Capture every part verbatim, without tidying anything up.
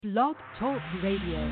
Blog Talk Radio.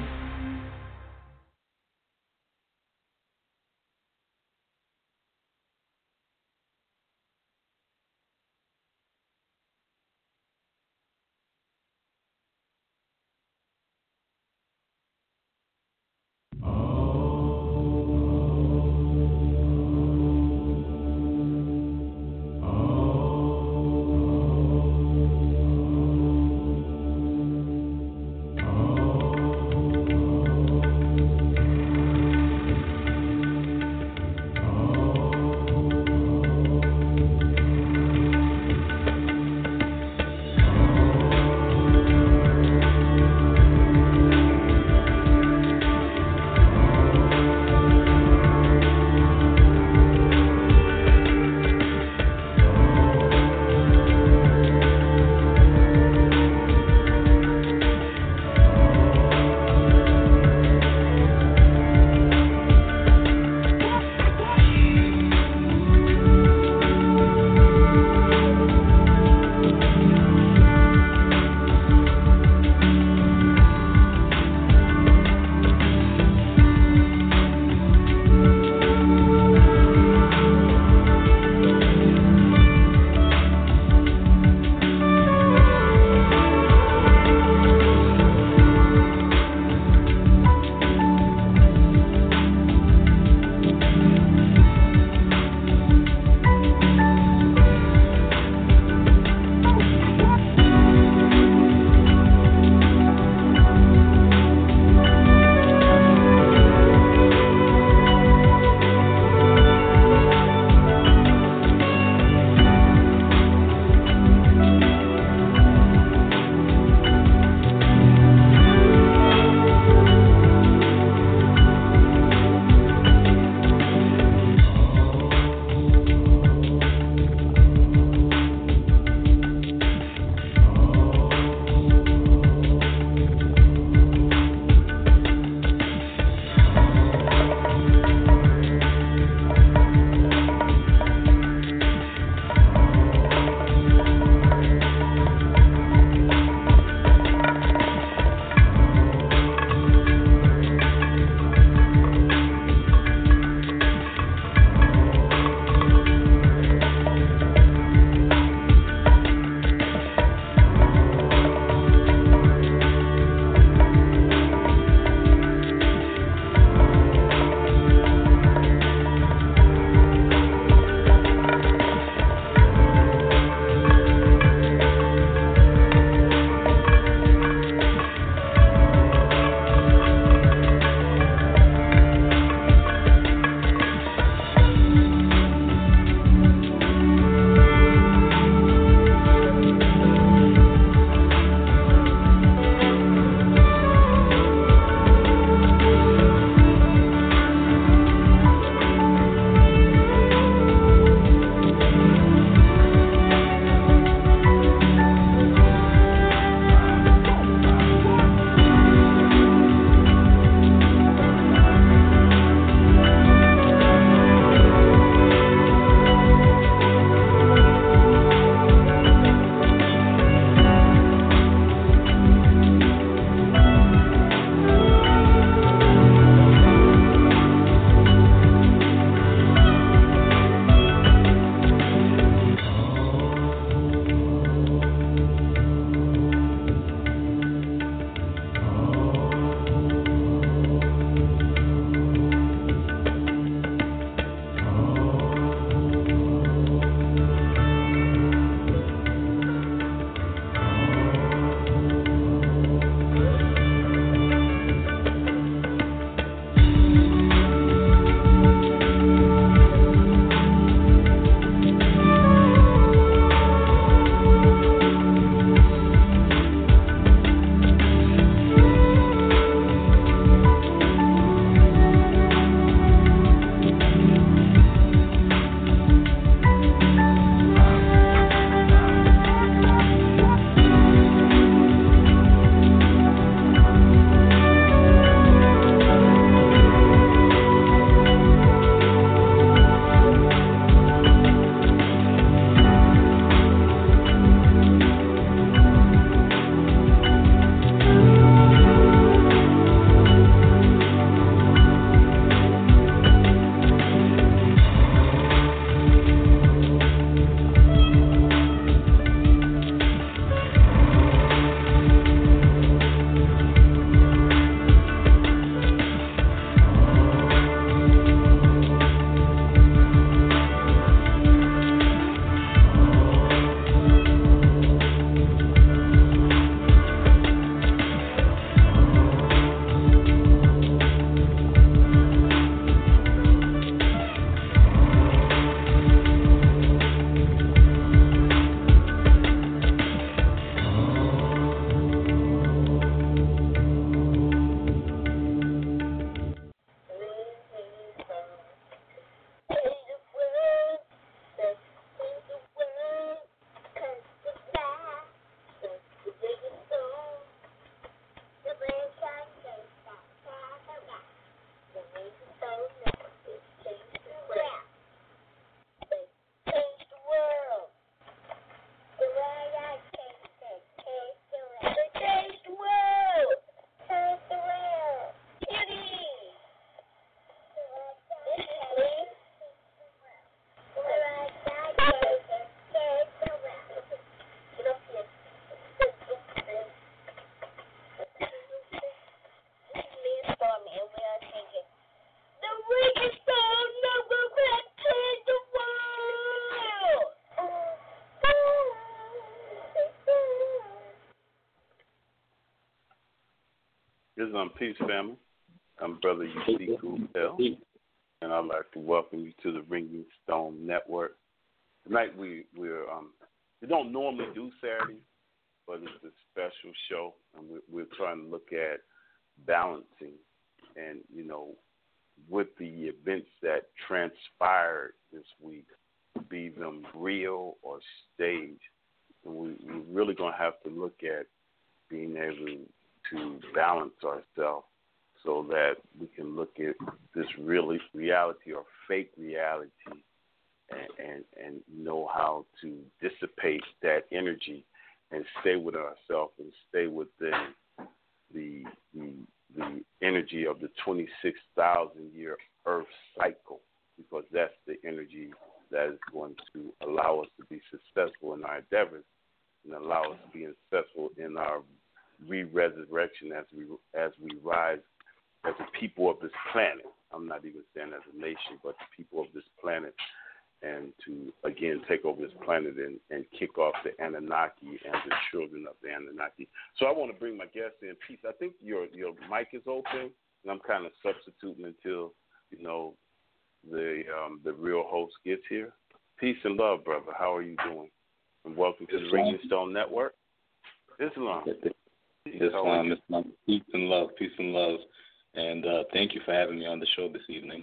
This is on Peace Family. I'm Brother Ezekiel L, and I'd like to welcome you to the Ringing Stone Network. Tonight we we're um we don't normally do Saturday, but it's a special show, and we're, we're trying to look at balancing, and you know, with the events that transpired this week, be them real or staged, and we, we're really gonna have to look at being able to balance ourselves so that we can look at this really reality or fake reality and, and, and know how to dissipate that energy and stay with ourselves and stay within the, the, the energy of the twenty-six thousand year Earth cycle, because that's the energy that is going to allow us to be successful in our endeavors and allow us to be successful in our re-resurrection as we as we rise as a people of this planet. I'm not even saying as a nation, but the people of this planet, and to again take over this planet and, and kick off the Anunnaki and the children of the Anunnaki. So I want to bring my guest in. Peace. I think your your mic is open, and I'm kind of substituting until you know the um, the real host gets here. Peace and love, brother. How are you doing? And welcome to the Ringing Stone Network. Islam. Islam, Islam. Peace and love, peace and love. And uh, thank you for having me on the show this evening.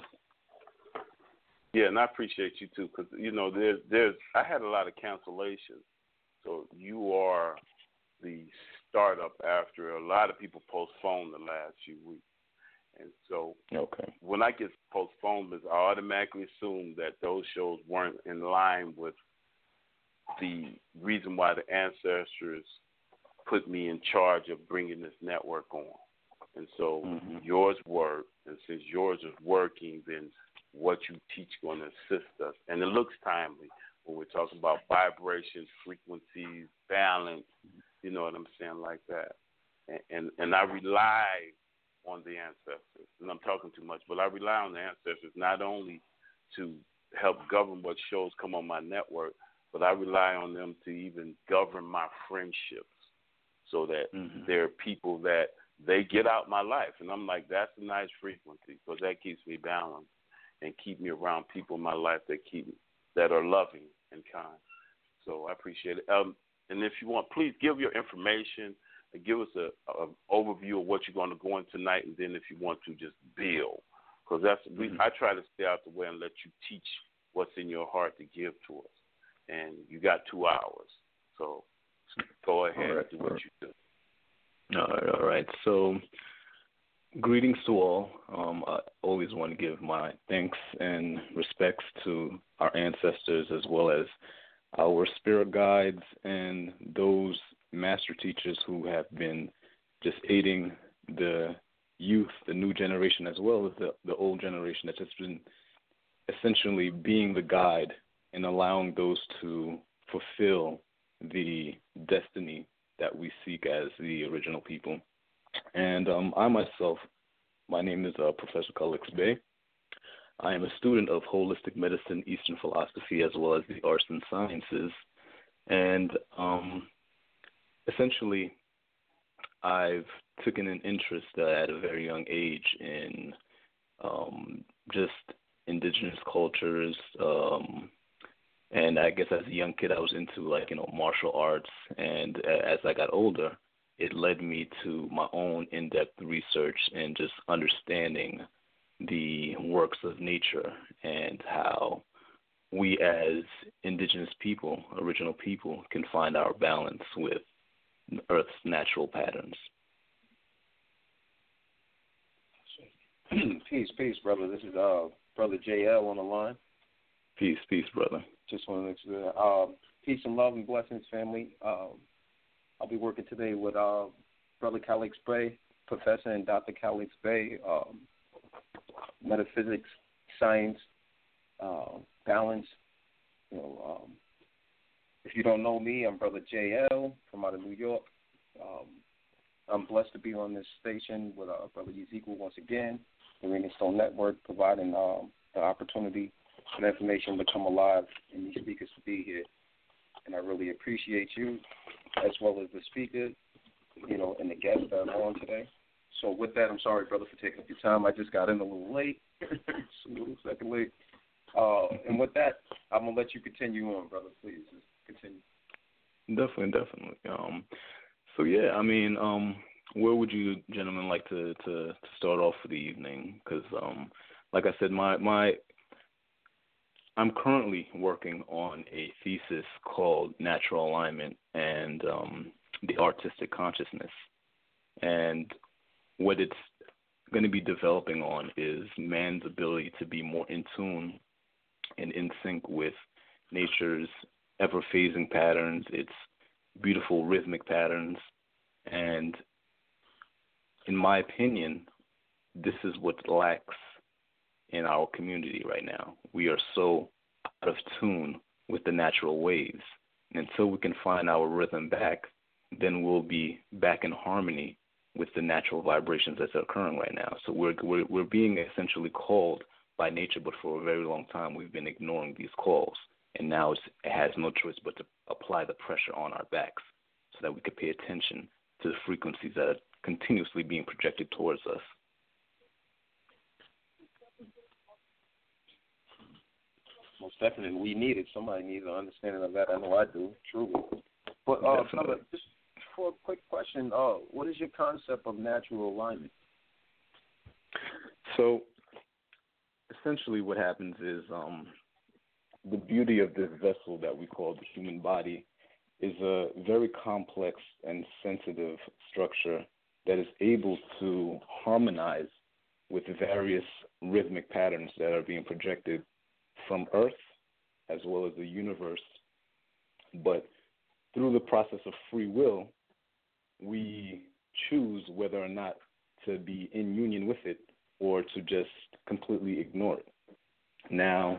Yeah, and I appreciate you too, because you know there's there's I had a lot of cancellations, so you are the startup after a lot of people postponed the last few weeks, and so okay. when I get postponed, I automatically assume that those shows weren't in line with the reason why the ancestors put me in charge of bringing this network on. And so mm-hmm. yours worked, and since yours is working, then what you teach is going to assist us. And it looks timely when we're talking about vibrations, frequencies, balance, you know what I'm saying, like that. And, and, and I rely on the ancestors, and I'm talking too much, but I rely on the ancestors not only to help govern what shows come on my network, but I rely on them to even govern my friendships, so that mm-hmm. there are people that they get out my life. And I'm like, that's a nice frequency, because that keeps me balanced and keep me around people in my life that keep that are loving and kind. So I appreciate it. Um, and if you want, please give your information and give us a, a overview of what you're going to go in tonight, and then if you want to, just build. Because that's we, mm-hmm. I try to stay out the way and let you teach what's in your heart to give to us. And you got two hours. So go ahead right, and do what right. you do. All right, all right. So, greetings to all. Um, I always want to give my thanks and respects to our ancestors, as well as our spirit guides and those master teachers who have been just aiding the youth, the new generation, as well as the, the old generation that's just been essentially being the guide and allowing those to fulfill the destiny that we seek as the original people. And um, I myself, my name is uh, Professor Khalix Bey. I am a student of holistic medicine, Eastern philosophy, as well as the arts and sciences. And um, essentially, I've taken an interest uh, at a very young age in um, just indigenous cultures, um, and I guess as a young kid, I was into, like, you know, martial arts. And as I got older, it led me to my own in-depth research and just understanding the works of nature and how we as indigenous people, original people, can find our balance with Earth's natural patterns. Peace, peace, brother. This is uh, Brother J L on the line. Peace, peace, brother. Just want to make sure. Uh, peace and love and blessings, family. Um, I'll be working today with uh, Brother Khalix Bey, Professor and Doctor Khalix Bey, um, metaphysics, science, uh, balance. You know, um, if you don't know me, I'm Brother J L from out of New York. Um, I'm blessed to be on this station with uh, Brother Ezekiel once again, the Ringing Stone Network, providing um, the opportunity for the information to come alive and these speakers to be here. And I really appreciate you, as well as the speaker, you know, and the guests that are on today. so with that, I'm sorry, brother, for taking up your time. I just got in a little late, just a little second late. Uh, and with that, I'm gonna let you continue on, brother. Please just continue. Definitely, definitely. Um, so yeah, I mean, um, where would you gentlemen like to, to, to start off for the evening? Because, um, like I said, my my I'm currently working on a thesis called Natural Alignment and um, the Artistic Consciousness. And what it's going to be developing on is man's ability to be more in tune and in sync with nature's ever-phasing patterns, its beautiful rhythmic patterns. And in my opinion, this is what lacks in our community right now. We are so out of tune with the natural waves. And until we can find our rhythm back, then we'll be back in harmony with the natural vibrations that are occurring right now. So we're, we're, we're being essentially called by nature, but for a very long time we've been ignoring these calls. And now it's, it has no choice but to apply the pressure on our backs so that we can pay attention to the frequencies that are continuously being projected towards us. Most definitely, we need it. Somebody needs an understanding of that. I know I do, truly. But uh, brother, just for a quick question, uh, what is your concept of natural alignment? So, essentially, what happens is um, the beauty of this vessel that we call the human body is a very complex and sensitive structure that is able to harmonize with various rhythmic patterns that are being projected from Earth as well as the universe. But through the process of free will, we choose whether or not to be in union with it or to just completely ignore it. Now,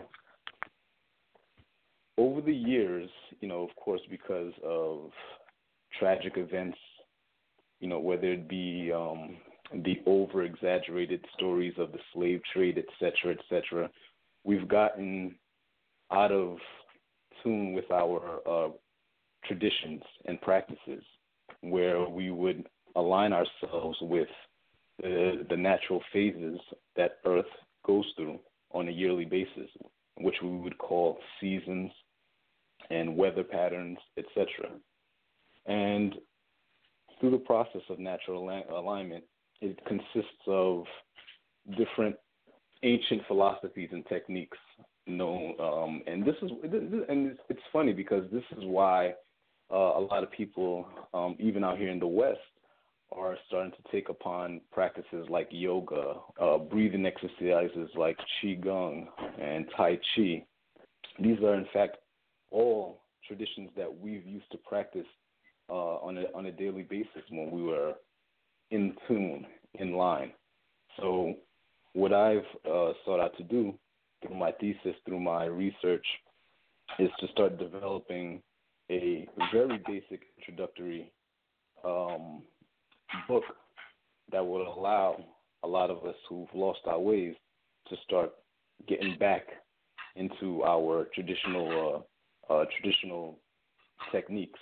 over the years, you know, of course, because of tragic events, you know, whether it be um, the over-exaggerated stories of the slave trade, et cetera, et cetera, we've gotten out of tune with our uh, traditions and practices where we would align ourselves with the, the natural phases that Earth goes through on a yearly basis, which we would call seasons and weather patterns, et cetera. And through the process of natural alignment, it consists of different ancient philosophies and techniques known, um, and this is and it's, it's funny because this is why uh, a lot of people, um, even out here in the West, are starting to take upon practices like yoga, uh, breathing exercises like qigong and tai chi. These are, in fact, all traditions that we've used to practice uh, on a on a daily basis when we were in tune, in line. So what I've uh, sought out to do through my thesis, through my research, is to start developing a very basic introductory um, book that will allow a lot of us who've lost our ways to start getting back into our traditional uh, uh, traditional techniques.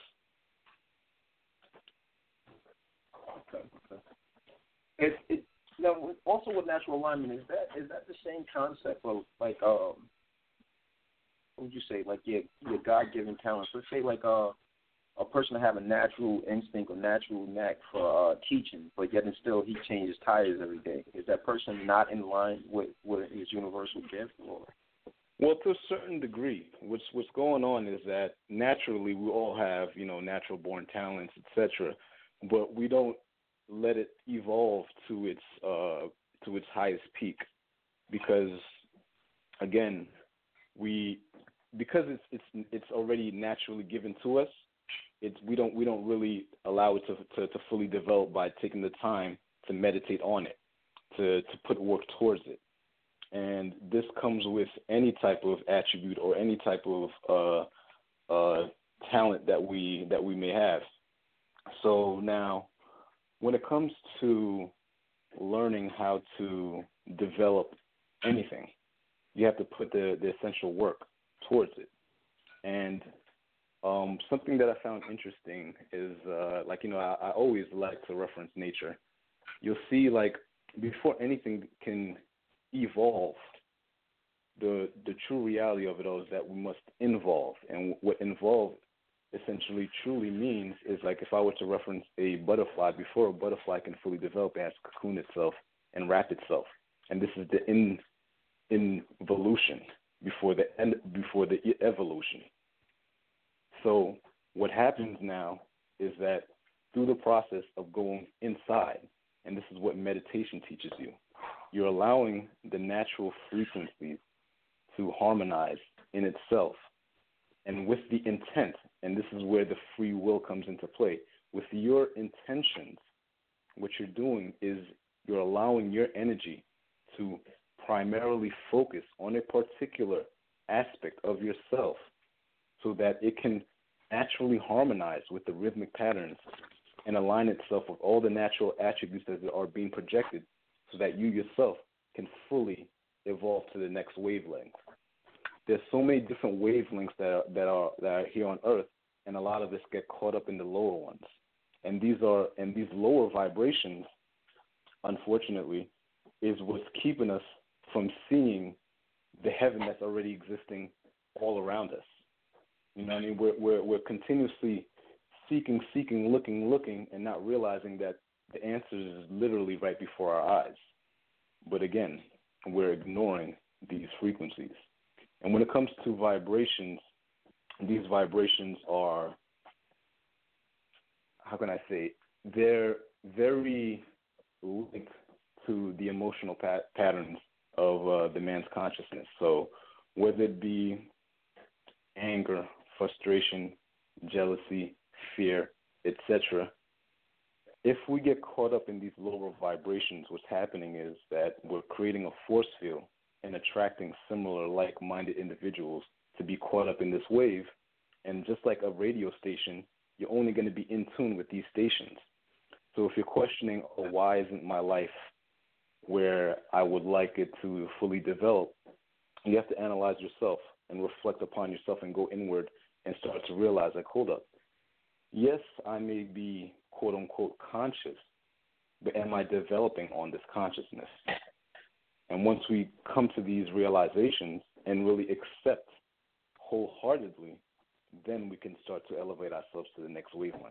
Okay. Okay. It, it, now, also with natural alignment, is that is that the same concept of like um, what would you say, like your your God given talents? Let's say like a a person have a natural instinct or natural knack for uh, teaching, but yet and still he changes tires every day. Is that person not in line with, with his universal gift? Or? Well, to a certain degree, what's what's going on is that naturally we all have, you know, natural born talents, et cetera, but we don't let it evolve to its uh, to its highest peak, because again, we because it's it's it's already naturally given to us. It's we don't we don't really allow it to, to to fully develop by taking the time to meditate on it, to to put work towards it. And this comes with any type of attribute or any type of uh, uh, talent that we that we may have. So now, when it comes to learning how to develop anything, you have to put the, the essential work towards it. And um, something that I found interesting is, uh, like, you know, I, I always like to reference nature. you'll see, like, before anything can evolve, the the true reality of it all is that we must involve. And what involve essentially truly means is, like, if I were to reference a butterfly, before a butterfly can fully develop, it has to cocoon itself and wrap itself. And this is the in involution before the end, before the evolution. So what happens now is that through the process of going inside, and this is what meditation teaches you, you're allowing the natural frequencies to harmonize in itself, and with the intent, and this is where the free will comes into play. With your intentions, what you're doing is you're allowing your energy to primarily focus on a particular aspect of yourself so that it can naturally harmonize with the rhythmic patterns and align itself with all the natural attributes that are being projected so that you yourself can fully evolve to the next wavelength. There's so many different wavelengths that are, that are that are here on Earth, and a lot of us get caught up in the lower ones. And these are and these lower vibrations, unfortunately, is what's keeping us from seeing the heaven that's already existing all around us. You know what I mean? We're we're we're continuously seeking, seeking, looking, looking, and not realizing that the answer is literally right before our eyes. But again, we're ignoring these frequencies. And when it comes to vibrations, these vibrations are, how can I say, they're very linked to the emotional pat- patterns of uh, the man's consciousness. So whether it be anger, frustration, jealousy, fear, et cetera, if we get caught up in these lower vibrations, what's happening is that we're creating a force field and attracting similar like-minded individuals to be caught up in this wave. And just like a radio station, you're only going to be in tune with these stations. So if you're questioning, oh, why isn't my life where I would like it to fully develop, you have to analyze yourself and reflect upon yourself and go inward and start to realize, like, hold up. Yes, I may be quote-unquote conscious, but am I developing on this consciousness? And once we come to these realizations and really accept wholeheartedly, then we can start to elevate ourselves to the next wavelength.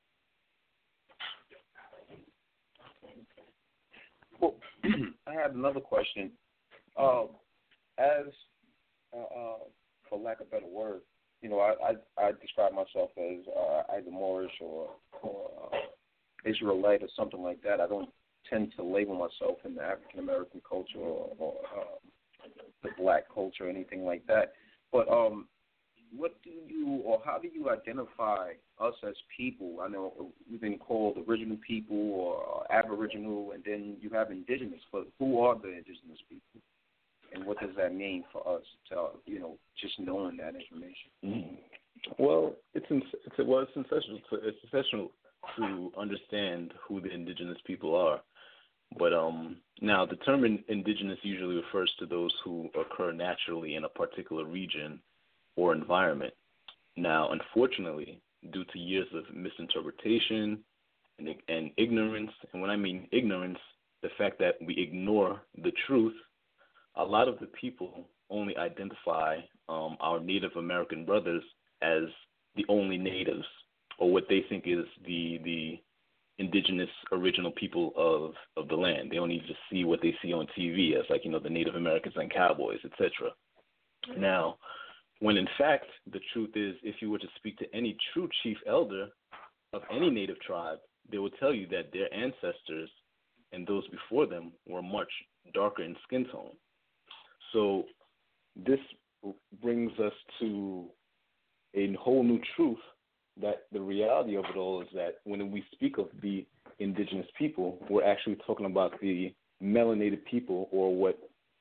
Well, I have another question. Uh, as, uh, uh, for lack of a better word, you know, I, I, I describe myself as uh, either Moorish or, or uh, Israelite or something like that. I don't tend to label myself in the African American culture or, or uh, the black culture or anything like that. But um, what do you, or how do you identify us as people? I know we've been called original people or aboriginal, and then you have indigenous. But who are the indigenous people, and what does that mean for us to, you know, just knowing that information? Mm-hmm. Well, it's it's well, it's essential to, it's essential to understand who the indigenous people are. But um, now the term indigenous usually refers to those who occur naturally in a particular region or environment. Now, unfortunately, due to years of misinterpretation and, and ignorance, and when I mean ignorance, the fact that we ignore the truth, a lot of the people only identify um, our Native American brothers as the only natives, or what they think is the the indigenous original people of, of the land. They only just see what they see on T V as, like, you know, the Native Americans and cowboys, et cetera. Now, when in fact the truth is, if you were to speak to any true chief elder of any native tribe, they will tell you that their ancestors and those before them were much darker in skin tone. So this brings us to a whole new truth, that the reality of it all is that when we speak of the indigenous people, we're actually talking about the melanated people, or what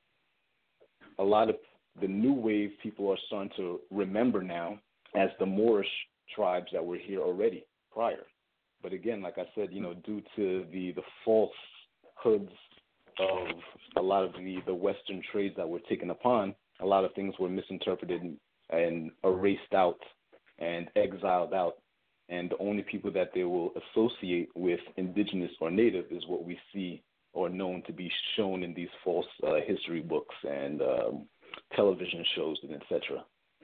a lot of the new wave people are starting to remember now as the Moorish tribes that were here already prior. But again, like I said, you know, due to the, the falsehoods of a lot of the, the Western trades that were taken upon, a lot of things were misinterpreted and, and erased out and exiled out And the only people that they will associate with indigenous or native is what we see or known to be shown in these false uh, history books and um, television shows and et cetera.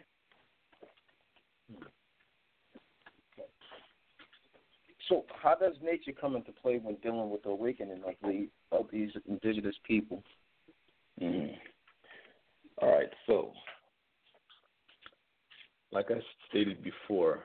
So, how does nature come into play when dealing with the awakening of the of these indigenous people? Mm-hmm. All right. So, like I stated before,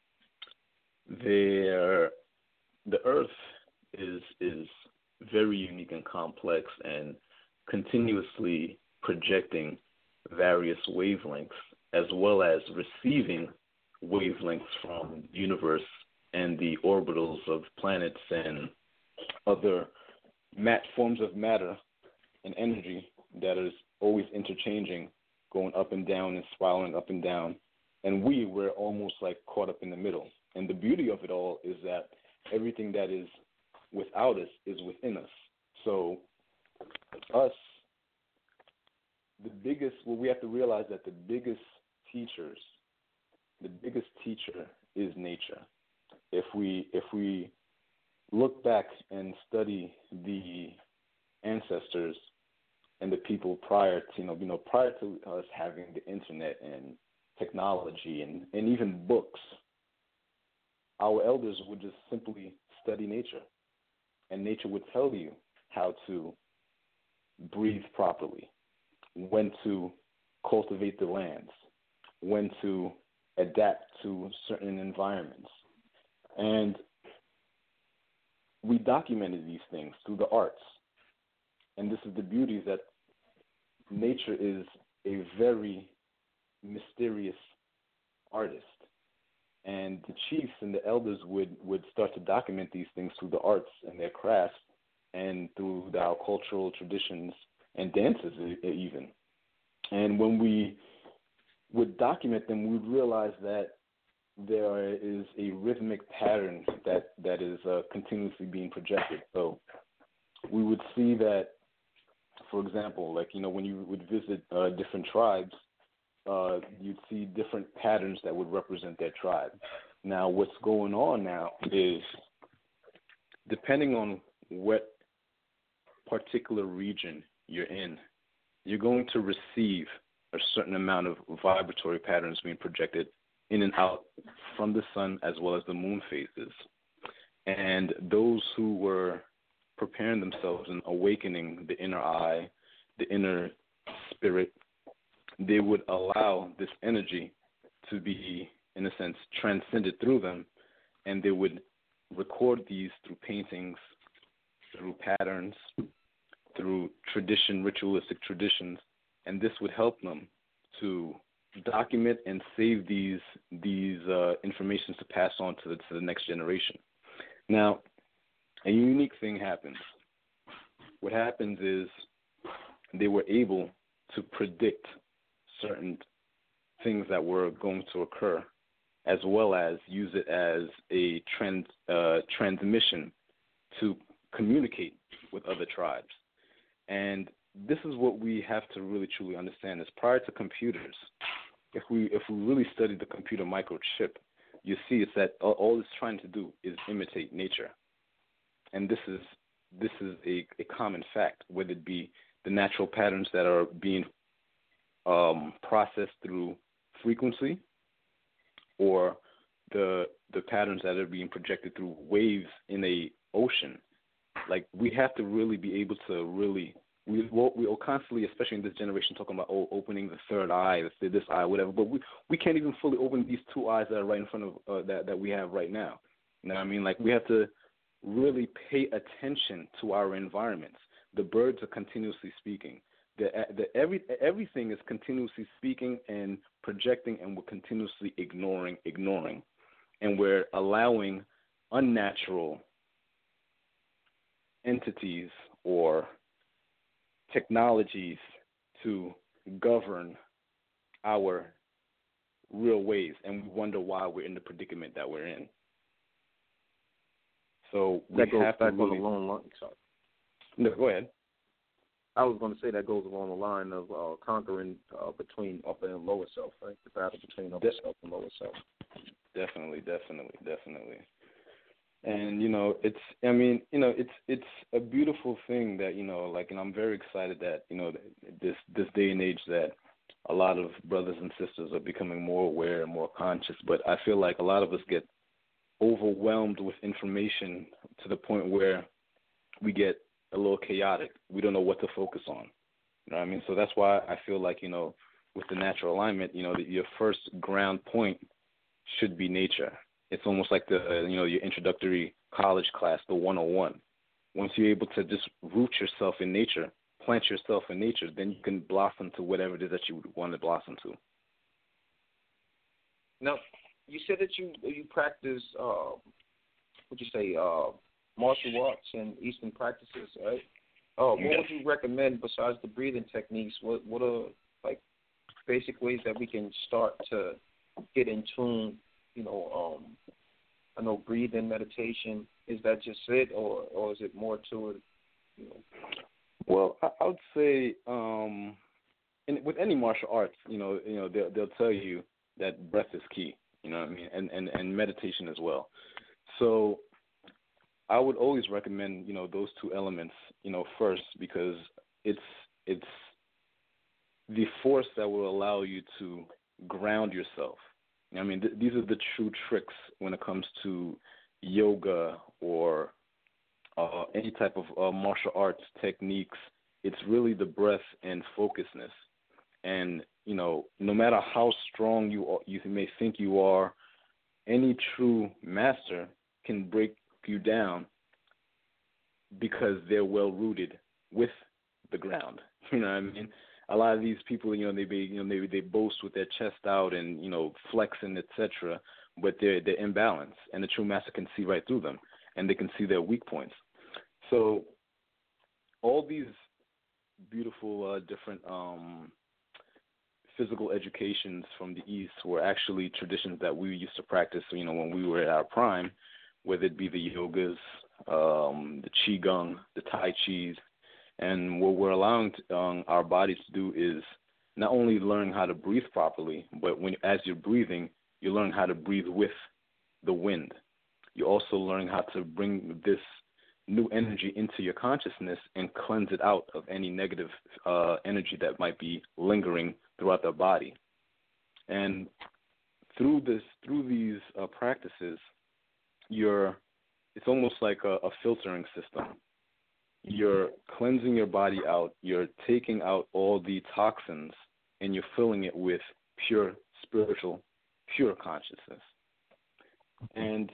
there the Earth is is very unique and complex, and continuously projecting various wavelengths, as well as receiving wavelengths from the universe and the orbitals of planets and other mat forms of matter and energy that is always interchanging, going up and down and spiraling up and down. And we were almost like caught up in the middle. And the beauty of it all is that everything that is without us is within us. So us, the biggest, well, we have to realize that the biggest teachers, the biggest teacher is nature. If we if we look back and study the ancestors and the people prior to, you know, you know, prior to us having the internet and technology and, and even books, our elders would just simply study nature. And nature would tell you how to breathe properly, when to cultivate the lands, when to adapt to certain environments. And we documented these things through the arts. And this is the beauty, is that nature is a very mysterious artist. And the chiefs and the elders would, would start to document these things through the arts and their crafts and through our cultural traditions and dances even. And when we would document them, we would realize that there is a rhythmic pattern that, that is uh, continuously being projected. So we would see that, for example, like, you know, when you would visit uh, different tribes, uh, you'd see different patterns that would represent their tribe. Now, what's going on now is, depending on what particular region you're in, you're going to receive a certain amount of vibratory patterns being projected in and out from the sun as well as the moon phases. And those who were preparing themselves and awakening the inner eye, the inner spirit, they would allow this energy to be, in a sense, transcended through them, and they would record these through paintings, through patterns, through tradition, ritualistic traditions, and this would help them to document and save these these uh, informations to pass on to the, to the next generation. Now, a unique thing happens. What happens is they were able to predict certain things that were going to occur, as well as use it as a trans, uh, transmission to communicate with other tribes. And this is what we have to really truly understand, is prior to computers, if we if we really study the computer microchip, you see it's that all, all it's trying to do is imitate nature. And this is this is a, a common fact, whether it be the natural patterns that are being um, processed through frequency, or the the patterns that are being projected through waves in a ocean. Like, we have to really be able to really we will we will constantly, especially in this generation, talking about oh, opening the third eye, this eye, whatever. But we we can't even fully open these two eyes that are right in front of uh, that that we have right now. You know what I mean? Like, we have to really pay attention to our environments. The birds are continuously speaking. The, the every everything is continuously speaking and projecting, and we're continuously ignoring, ignoring, and we're allowing unnatural entities or technologies to govern our real ways, and we wonder why we're in the predicament that we're in. So we that goes have back to really, on the lone line. Sorry. No, go ahead. I was going to say that goes along the line of uh, conquering uh, between upper and lower self, right? The battle between upper De- self and lower self. Definitely, definitely, definitely. And you know, it's I mean, you know, it's it's a beautiful thing that you know, like, and I'm very excited that you know this this day and age that a lot of brothers and sisters are becoming more aware and more conscious. But I feel like a lot of us get overwhelmed with information to the point where we get a little chaotic. We don't know what to focus on. You know what I mean? So that's why I feel like, you know, with the natural alignment, you know, that your first ground point should be nature. It's almost like the, you know, your introductory college class, the one oh one. Once you're able to just root yourself in nature, plant yourself in nature, then you can blossom to whatever it is that you would want to blossom to. Now, you said that you you practice, uh, what you say, uh, martial arts and Eastern practices, right? Uh, what Yes. would you recommend besides the breathing techniques? What what are like basic ways that we can start to get in tune? You know, um, I know breathing, meditation. Is that just it, or or is it more to it? You know? Well, I, I would say, um, in, with any martial arts, you know, you know, they'll, they'll tell you that breath is key. You know what I mean, and, and and meditation as well. So I would always recommend, you know, those two elements, you know, first, because it's it's the force that will allow you to ground yourself. I mean, th- these are the true tricks when it comes to yoga or uh, any type of uh, martial arts techniques. It's really the breath and focusedness. And, you know, no matter how strong you are, you may think you are, any true master can break you down because they're well rooted with the ground. You know what I mean? A lot of these people, you know, they be, you know, they they boast with their chest out and, you know, flexing, et cetera, but they're they're imbalanced, and the true master can see right through them, and they can see their weak points. So all these beautiful uh, different um, physical educations from the East were actually traditions that we used to practice, you know, when we were at our prime, whether it be the yogas, um, the qigong, the tai chis. And what we're allowing to, um, our bodies to do is not only learn how to breathe properly, but when as you're breathing, you learn how to breathe with the wind. You also learn how to bring this new energy into your consciousness and cleanse it out of any negative uh, energy that might be lingering throughout the body. And through this, through these uh, practices, you're it's almost like a, a filtering system. You're cleansing your body out, you're taking out all the toxins, and you're filling it with pure spiritual, pure consciousness. And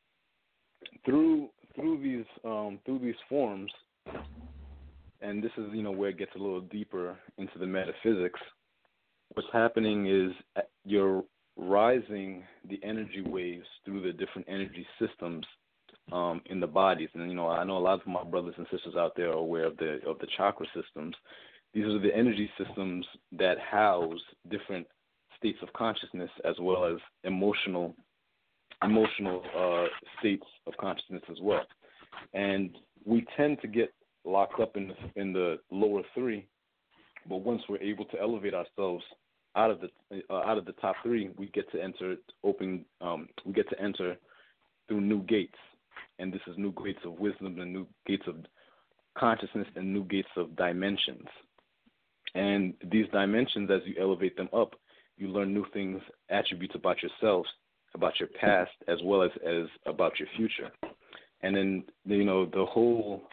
through through these um, through these forms, and this is, you know, where it gets a little deeper into the metaphysics, what's happening is you're rising the energy waves through the different energy systems Um, in the bodies. And, you know, I know a lot of my brothers and sisters out there are aware of the of the chakra systems. These are the energy systems that house different states of consciousness as well as emotional emotional uh, states of consciousness as well. And we tend to get locked up in the, in the lower three, but once we're able to elevate ourselves out of the uh, out of the top three, we get to enter open um, we get to enter through new gates. And this is new gates of wisdom and new gates of consciousness and new gates of dimensions. And these dimensions, as you elevate them up, you learn new things, attributes about yourselves, about your past, as well as, as about your future. And then, you know, the whole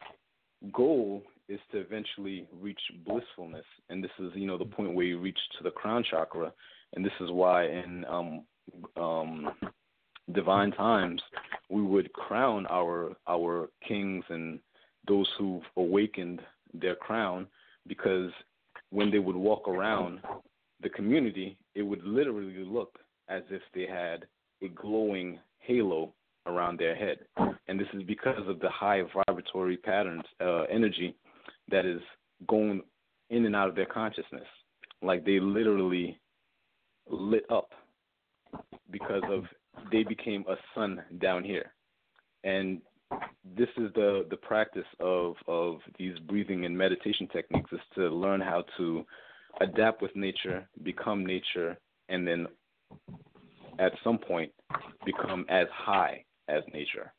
goal is to eventually reach blissfulness. And this is, you know, the point where you reach to the crown chakra. And this is why in um, um, divine times, we would crown our our kings and those who've awakened their crown, because when they would walk around the community, it would literally look as if they had a glowing halo around their head. And this is because of the high vibratory patterns, uh, energy that is going in and out of their consciousness. Like they literally lit up because of they became a sun down here. And this is the, the practice of, of these breathing and meditation techniques, is to learn how to adapt with nature, become nature, and then at some point become as high as nature.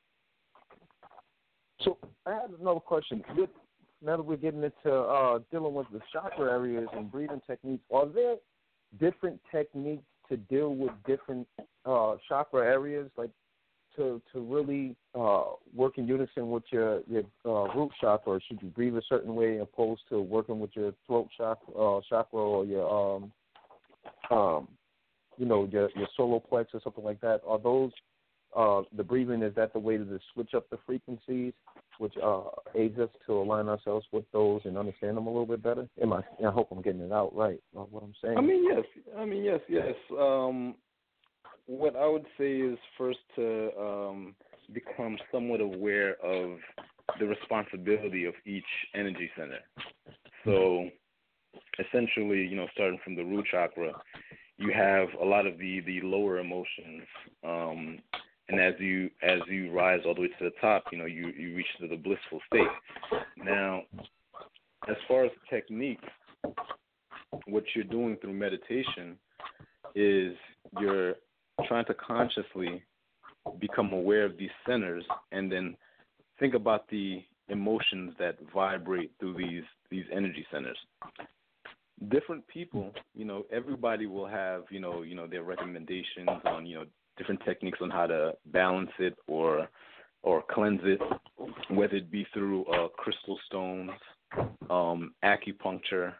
So I have another question. Now that we're getting into uh, dealing with the chakra areas and breathing techniques, are there different techniques to deal with different uh, chakra areas, like to to really uh, work in unison with your your uh, root chakra? Or should you breathe a certain way opposed to working with your throat chakra, uh, chakra or your um um you know your your solar plex or something like that? Are those uh, the breathing, is that the way to just switch up the frequencies, which uh, aids us to align ourselves with those and understand them a little bit better? Am I? I hope I'm getting it out right. Uh, what I'm saying. I mean, yes. I mean, yes, yes. Um, what I would say is first to um, become somewhat aware of the responsibility of each energy center. So, essentially, you know, starting from the root chakra, you have a lot of the, the lower emotions. Um, And as you as you rise all the way to the top, you know, you, you reach to the blissful state. Now, as far as techniques, what you're doing through meditation is you're trying to consciously become aware of these centers and then think about the emotions that vibrate through these, these energy centers. Different people, you know, everybody will have, you know, you know, their recommendations on, you know, different techniques on how to balance it or or cleanse it, whether it be through uh, crystal stones, um, acupuncture,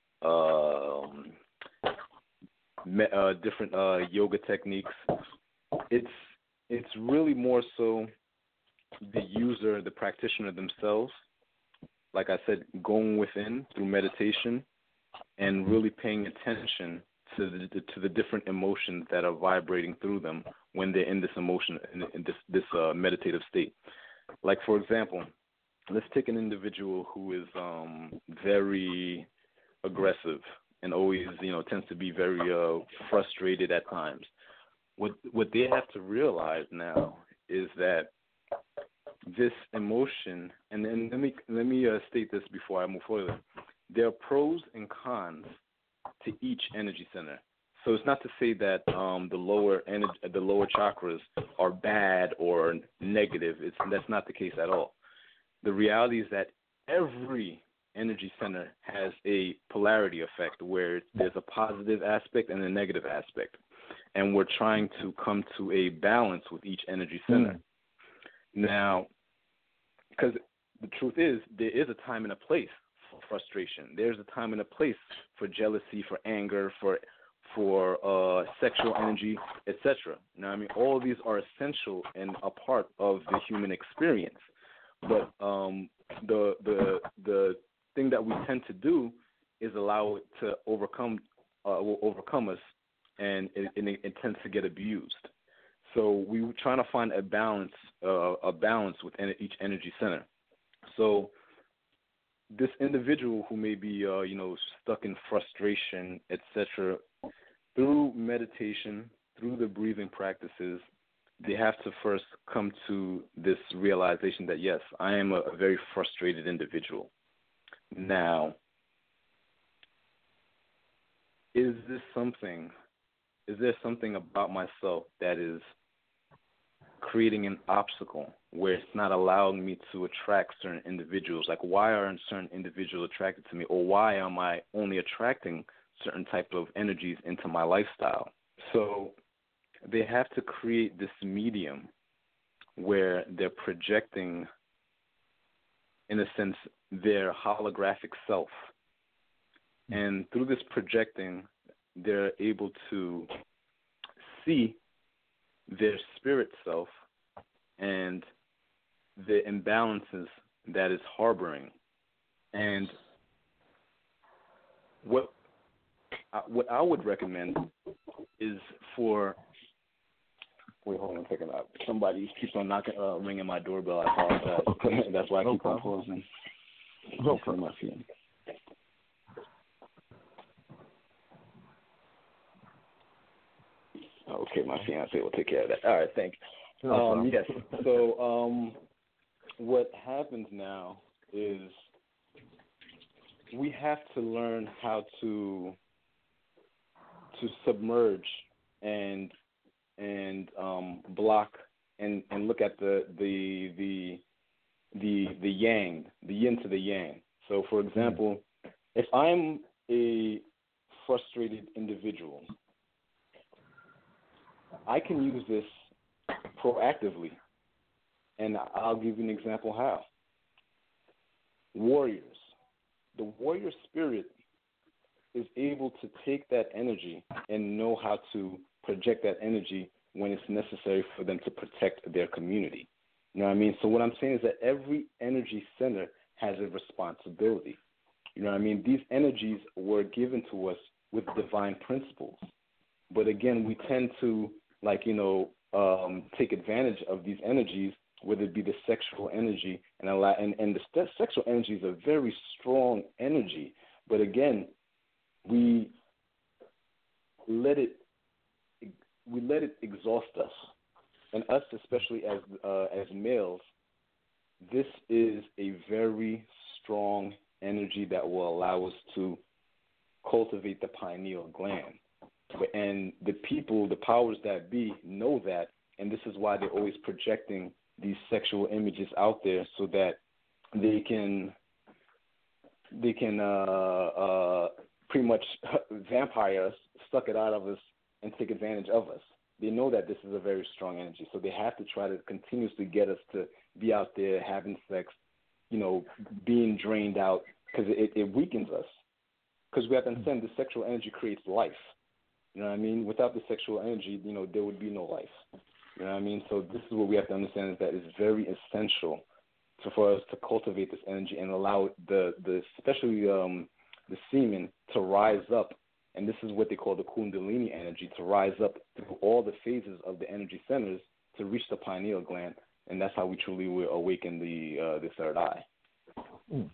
um, me, uh, different uh, yoga techniques. It's it's really more so the user, the practitioner themselves, like I said, going within through meditation and really paying attention to the to the different emotions that are vibrating through them when they're in this emotion, in, in this this uh, meditative state. Like, for example, let's take an individual who is um, very aggressive and always, you know, tends to be very uh, frustrated at times. What what they have to realize now is that this emotion, and then let me let me uh, state this before I move further. There are pros and cons to each energy center. So it's not to say that um, the lower energy, the lower chakras are bad or negative. It's that's not the case at all. The reality is that every energy center has a polarity effect where there's a positive aspect and a negative aspect, and we're trying to come to a balance with each energy center. Mm. Now, because the truth is, there is a time and a place frustration. There's a time and a place for jealousy, for anger, for for uh, sexual energy, et cetera. Now, I mean, all of these are essential and a part of the human experience. But um, the the the thing that we tend to do is allow it to overcome uh, will overcome us, and it, it, it tends to get abused. So we were trying to find a balance, uh, a balance within each energy center. So this individual who may be, uh, you know, stuck in frustration, et cetera, through meditation, through the breathing practices, they have to first come to this realization that, yes, I am a, a very frustrated individual. Now, is this something, is there something about myself that is creating an obstacle where it's not allowing me to attract certain individuals? Like, why aren't certain individuals attracted to me, or why am I only attracting certain type of energies into my lifestyle? So they have to create this medium where they're projecting, in a sense, their holographic self. And through this projecting, they're able to see their spirit self and the imbalances that is harboring. And what uh, what I would recommend is for wait, hold on a second. Somebody keeps on knocking, uh, ringing my doorbell. I apologize. Okay. That's why I keep on closing. Okay. My feeling. Okay, my fiance will take care of that. All right, thank you. Um, yes. So, um, what happens now is we have to learn how to to submerge and and um, block and, and look at the the the the the yang, the yin to the yang. So, for example, if I'm a frustrated individual, I can use this proactively, and I'll give you an example how. Warriors. The warrior spirit is able to take that energy and know how to project that energy when it's necessary for them to protect their community. You know what I mean? So what I'm saying is that every energy center has a responsibility. You know what I mean? These energies were given to us with divine principles. But again, we tend to, like, you know, um, take advantage of these energies, whether it be the sexual energy, and a lot, and, and the st- sexual energy is a very strong energy. But again, we let it we let it exhaust us, and us especially as uh, as males. This is a very strong energy that will allow us to cultivate the pineal gland. And the people, the powers that be, know that, and this is why they're always projecting these sexual images out there so that they can they can uh, uh, pretty much vampire us, suck it out of us, and take advantage of us. They know that this is a very strong energy, so they have to try to continuously get us to be out there having sex, you know, being drained out, because it, it weakens us. Because we have to understand the sexual energy creates life. You know what I mean? Without the sexual energy, you know, there would be no life. You know what I mean? So this is what we have to understand, is that it's very essential to, for us to cultivate this energy and allow the, the especially um, the semen to rise up. And this is what they call the Kundalini energy, to rise up through all the phases of the energy centers to reach the pineal gland. And that's how we truly will awaken the uh, the third eye. Mm.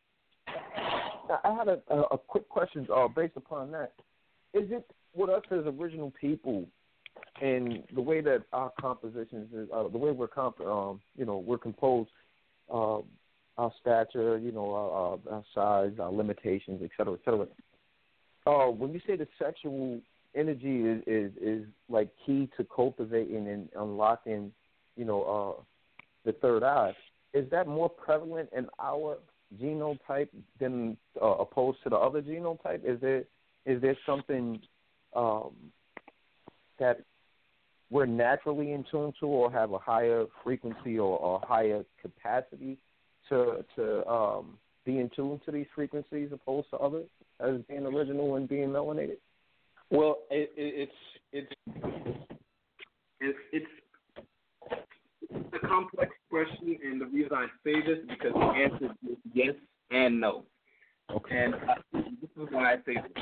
I had a, a, a quick question uh, based upon that. Is it with us as original people, and the way that our compositions is, uh, the way we're comp, um, you know, we're composed, uh, our stature, you know, our, our size, our limitations, et cetera, et cetera. Uh, when you say the sexual energy is, is, is like key to cultivating and unlocking, you know, uh, the third eye, is that more prevalent in our genotype than uh, opposed to the other genotype? Is there is there something um, that we're naturally in tune to, or have a higher frequency or, or higher capacity to to um, be in tune to these frequencies opposed to others, as being original and being melanated? Well, it, it, it's it's it's it's a complex question, and the reason I say this is because the answer is yes and no. Okay. And uh, this is why I say this.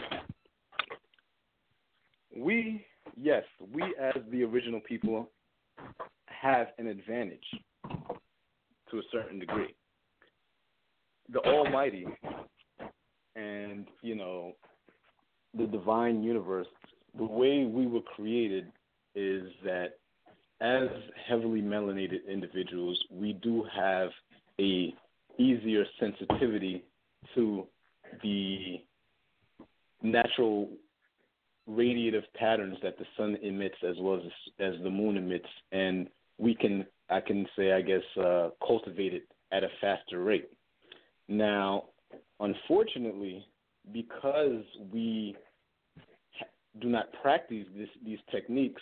We, yes, we as the original people have an advantage to a certain degree. The Almighty and, you know, the divine universe, the way we were created is that as heavily melanated individuals, we do have a easier sensitivity to the natural radiative patterns that the sun emits as well as as the moon emits, and we can, I can say, I guess, uh, cultivate it at a faster rate. Now, unfortunately, because we ha- do not practice this, these techniques,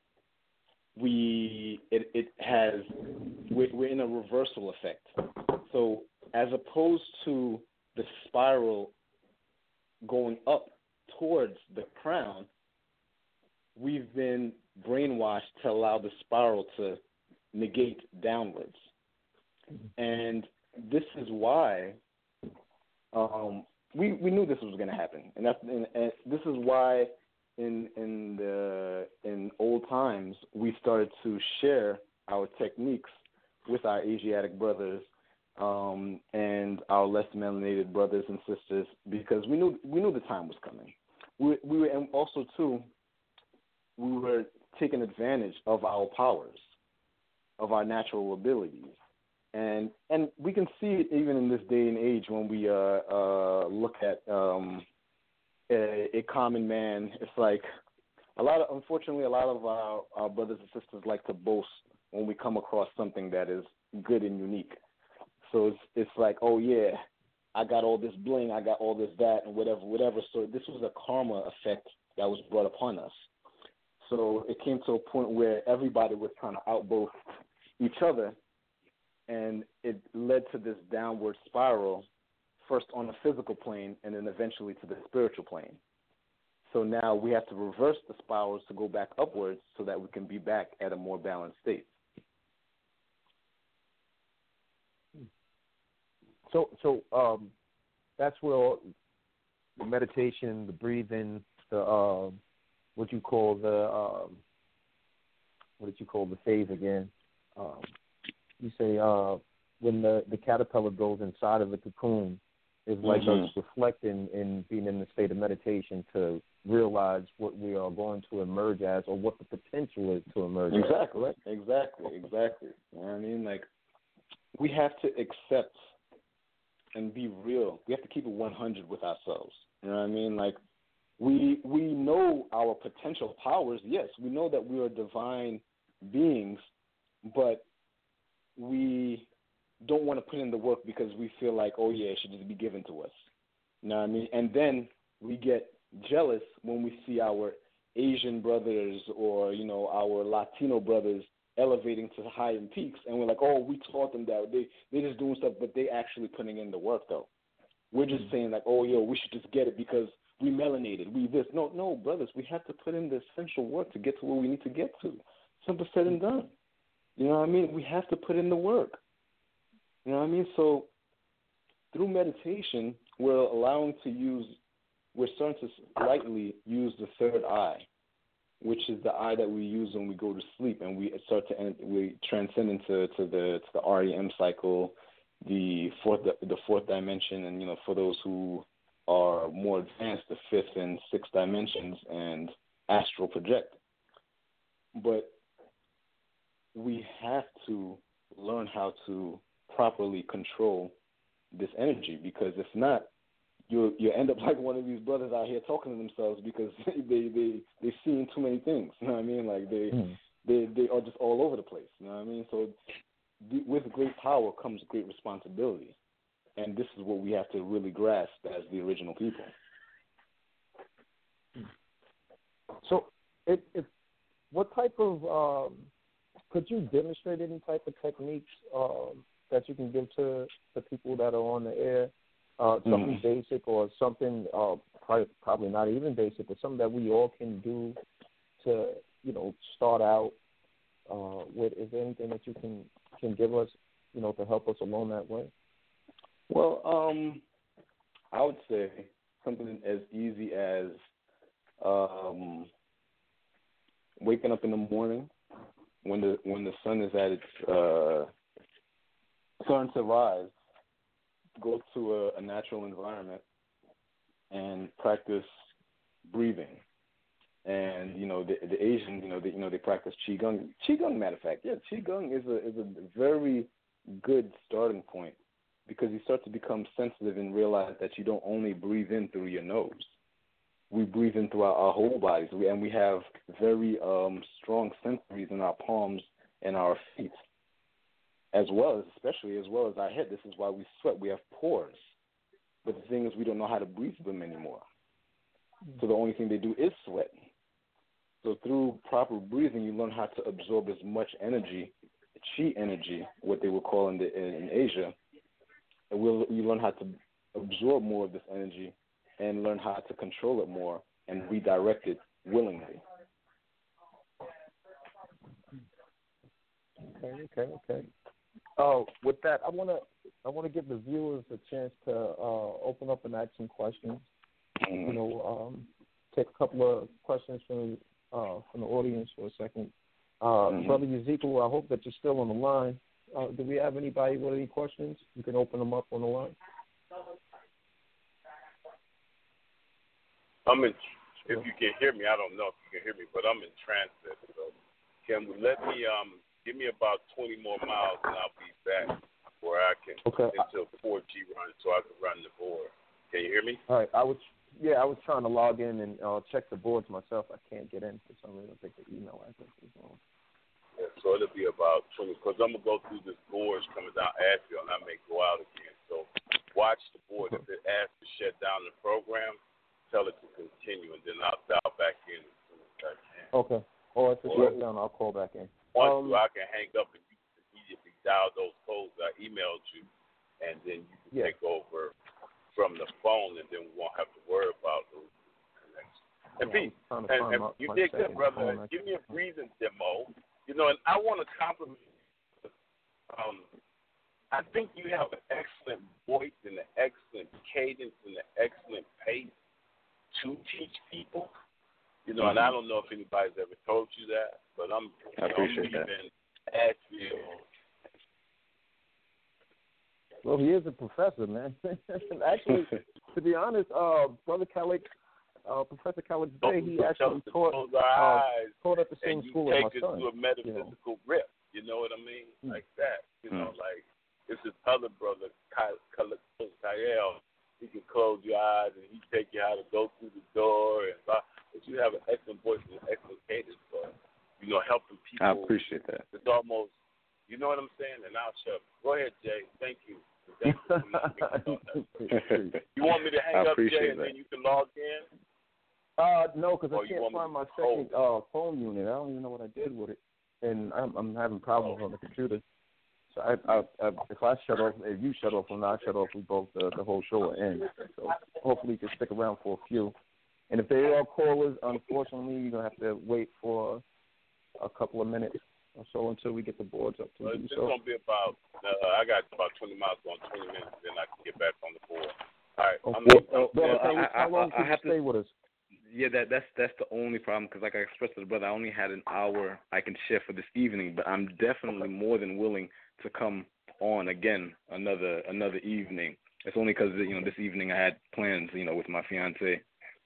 we it, it has we're, we're in a reversal effect. So as opposed to the spiral going up towards the crown, we've been brainwashed to allow the spiral to negate downwards. And this is why um, we we knew this was going to happen, and that's and, and this is why in in the in old times we started to share our techniques with our Asiatic brothers um, and our less melanated brothers and sisters, because we knew we knew the time was coming. We we were, and also too, we were taking advantage of our powers, of our natural abilities, And and we can see it even in this day and age when we uh, uh, look at um, a, a common man. It's like a lot of, unfortunately, a lot of our, our brothers and sisters like to boast when we come across something that is good and unique. So it's it's like, oh yeah, I got all this bling, I got all this that, and whatever, whatever. So this was a karma effect that was brought upon us. So it came to a point where everybody was trying to outboast each other, and it led to this downward spiral, first on the physical plane and then eventually to the spiritual plane. So now we have to reverse the spirals to go back upwards so that we can be back at a more balanced state. So, so um, that's where the meditation, the breathing, the uh, what you call the um, what did you call the phase again? Um, you say uh, when the, the caterpillar goes inside of the cocoon, is like mm-hmm. us reflecting and being in the state of meditation to realize what we are going to emerge as, or what the potential is to emerge exactly. as. Exactly, exactly, exactly. You know what I mean? Like, we have to accept and be real. We have to keep it one hundred with ourselves. You know what I mean? Like, we we know our potential powers. Yes, we know that we are divine beings, but we don't want to put in the work because we feel like, oh yeah, it should just be given to us. You know what I mean? And then we get jealous when we see our Asian brothers or, you know, our Latino brothers elevating to higher peaks, and we're like, oh, we taught them that. They, they're just doing stuff, but they actually putting in the work, though. We're just mm-hmm. saying, like, oh, yo, we should just get it because we melanated, we this. No, no, brothers, we have to put in the essential work to get to where we need to get to. Simple said and done. You know what I mean? We have to put in the work. You know what I mean? So through meditation, we're allowing to use, we're starting to slightly use the third eye, which is the eye that we use when we go to sleep, and we start to we transcend into to the to the R E M cycle, the fourth the fourth dimension, and you know, for those who are more advanced, the fifth and sixth dimensions, and astral project. But we have to learn how to properly control this energy, because if not, you you end up like one of these brothers out here talking to themselves because they they they seeing too many things. You know what I mean? Like they mm. they they are just all over the place. You know what I mean? So with great power comes great responsibility, and this is what we have to really grasp as the original people. So, if, if what type of um, could you demonstrate any type of techniques um, that you can give to the people that are on the air? Uh, something mm. basic, or something uh, probably, probably not even basic, but something that we all can do to, you know, start out uh, with. Is there anything that you can, can give us, you know, to help us along that way? Well, um, I would say something as easy as um, waking up in the morning when the when the sun is at its uh, starting to rise. Go to a, a natural environment and practice breathing. And you know, the, the Asians, you know, they, you know, they practice qigong. Qigong, matter of fact, yeah, qigong is a is a very good starting point, because you start to become sensitive and realize that you don't only breathe in through your nose. We breathe in throughout our whole bodies, we, and we have very um, strong sensories in our palms and our feet, as well as, especially as well as our head. This is why we sweat. We have pores. But the thing is, we don't know how to breathe them anymore. Mm-hmm. So the only thing they do is sweat. So through proper breathing, you learn how to absorb as much energy, chi energy, what they would call in, the, in Asia, and we'll, you learn how to absorb more of this energy and learn how to control it more and redirect it willingly. Okay, okay, okay. Oh, with that, I want to I want to give the viewers a chance to uh, open up and ask some questions. Mm-hmm. You know, um, take a couple of questions from uh, from the audience for a second. Uh, mm-hmm. Brother Ezekiel, I hope that you're still on the line. Uh, do we have anybody with any questions? You can open them up on the line. I'm in. If you can hear me, I don't know if you can hear me, but I'm in transit. So can we let me um give me about twenty more miles and I'll be back. where I can okay. into a four G run so I can run the board. Can you hear me? All right. I was yeah, I was trying to log in and uh, check the boards myself. I can't get in for some reason. I think the email address is wrong. Yeah, so it'll be about twenty because I'm gonna go through this board coming down Asheville and I may go out again. So watch the board. If it asks to shut down the program, tell it to continue and then I'll dial back in as soon as I can. Okay. Or if it's shut down, I'll call back in. Once um, you, I can hang up and you can immediately dial those codes I emailed you, and then you can yeah. take over from the phone, and then we won't have to worry about those connections. And yeah, Pete, and, and you did good, brother. Give me a breathing demo. You know, and I want to compliment you. Um, I think you have an excellent voice and an excellent cadence and an excellent pace to teach people. You know, mm-hmm. and I don't know if anybody's ever told you that, but I'm, I appreciate I'm that. Asheville. Well, he is a professor, man. Actually, to be honest, uh, Brother Calix, uh, Professor Calix Bay, he actually taught, uh, taught at the same school as my son. And you take it to a metaphysical you know. rip, you know what I mean? Mm. Like that. You mm. know, like, it's his other brother, Kyle, Kyle, he can close your eyes and he take you how to go through the door. And but you have an excellent voice and an excellent cadence for, you know, helping people. I appreciate that. It's almost, you know what I'm saying? And I'll shut up. Go ahead, Jay. Thank you. Thank you. You want me to hang up, Jay, and that. then you can log in? Uh, no, because I can't find my second uh, phone unit. I don't even know what I did with it, and I'm, I'm having problems oh. on the computer. So I, I, I, if I shut off, if you shut off, and I shut off, we both uh, the whole show will end. So hopefully you can stick around for a few. And if they are callers, unfortunately, you're gonna have to wait for a couple of minutes or so until we get the boards up to well, you. It's so. gonna be about. Uh, I got about twenty miles on twenty minutes, then I can get back on the board. All right. Okay. I'm well, well, okay, I, how long I, I, I have you stay to with us? Yeah, that that's that's the only problem because, like I expressed to the brother, I only had an hour I can share for this evening, but I'm definitely more than willing to come on again another another evening. It's only because you know this evening I had plans, you know, with my fiance.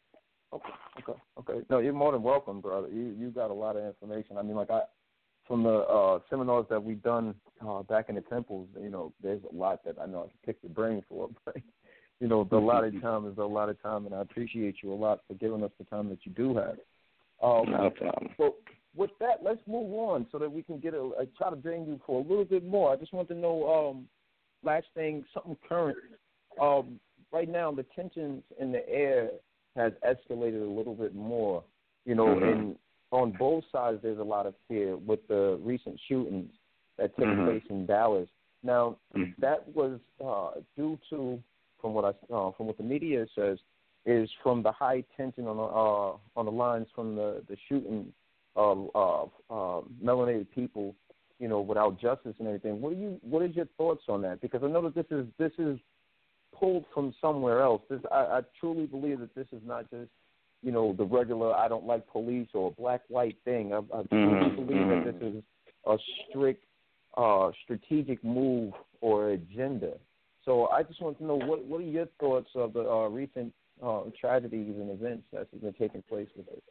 Okay, okay, okay. No, you're more than welcome, brother. You you got a lot of information. I mean, like I from the uh, seminars that we've done uh, back in the temples, you know, there's a lot that I know I can pick your brain for. But, you know, the lot of time is a lot of time, and I appreciate you a lot for giving us the time that you do have. Um, no problem. So with that, let's move on so that we can get a, a try to bring you for a little bit more. I just want to know, um, last thing, something current. Um, right now, the tensions in the air has escalated a little bit more. You know, mm-hmm. and on both sides, there's a lot of fear with the recent shootings that took mm-hmm. place in Dallas. Now, mm-hmm. that was uh, due to, from what I uh, from what the media says, is from the high tension on the uh, on the lines from the the shooting of uh, uh, melanated people, you know, without justice and everything. What do you what is your thoughts on that? Because I know that this is this is pulled from somewhere else. This I, I truly believe that this is not just, you know, the regular I don't like police or black white thing. I, I truly mm-hmm. believe mm-hmm. that this is a strict uh, strategic move or agenda. So I just want to know what what are your thoughts of the uh, recent uh, tragedies and events that have been taking place with it?